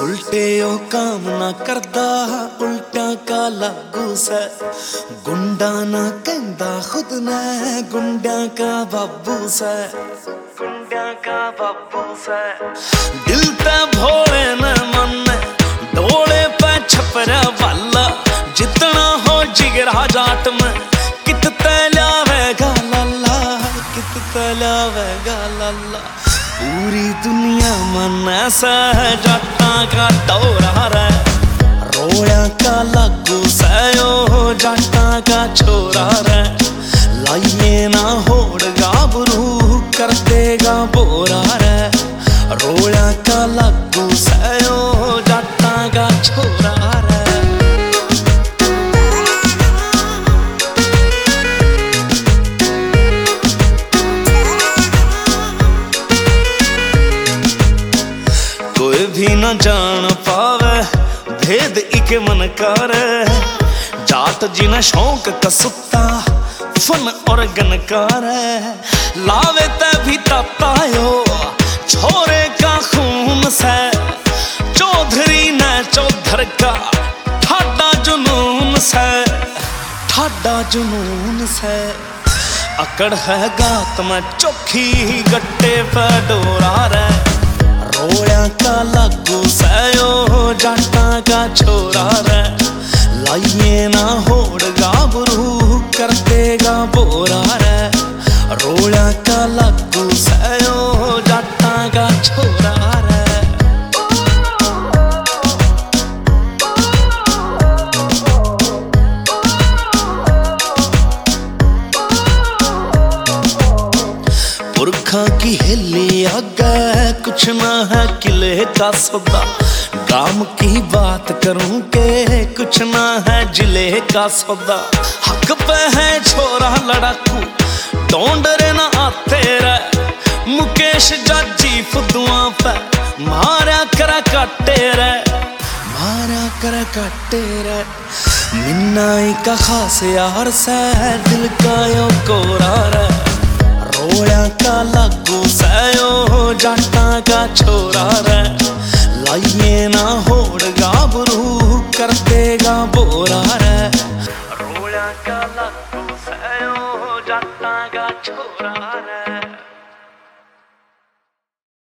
सुलटे ओ काम ना करदा उल्टा का लागू से गुंडा ना कहंदा खुद ने गुंडा का बाबू से गुंडा का बाबू से दिल ते भोले न मन डोले पे छपरा वाला जितना हो जिगरा जाट में कित तलावेगा लल्ला कित तलावेगा लल्ला पूरी दुनिया मन ऐसा है जाटा का दौरा रे रोया का लागू सयो जाटा का छोरा रे लाइए ना होड़ गाबरू कर देगा बोरा रे रोया का लागू सयो जाटा का छोरा रे कोई भी न जान पावे भेद इके मन कर जात जिना शौक का सुत्ता फन और गनकार लावे ते भी ततायो छोरे का खून से चौधरी न चौधर का ठाडा जुनून से ठाडा जुनून से अकड़ है गात में चौखी गट्टे पे डोरा रे रोया का लागू सयो जाटा का छोरा रे लाइए ना होड़ गाबरू कर देगा बोरा रे रोया का लागू सयो जाटा का छोरा रे पुरखा की हिली आगे कुछ ना है किले का सौदा गाम की बात करूं के कुछ ना है जिले का सौदा हक पे है छोरा लड़ाकू डोंडरे ना आते रे मुकेश जाजी फुदुआ पे मारा करा काटे रे मारा करा काटे रे मिन्नाई का खास यार से दिल का यो कोरा रे रोया का लागू सयो जाटा का छोरा रे लाइए ना होड़ गाबरू कर देगा बोरा रे रोया का लागू सयो जाटा का छोरा रे।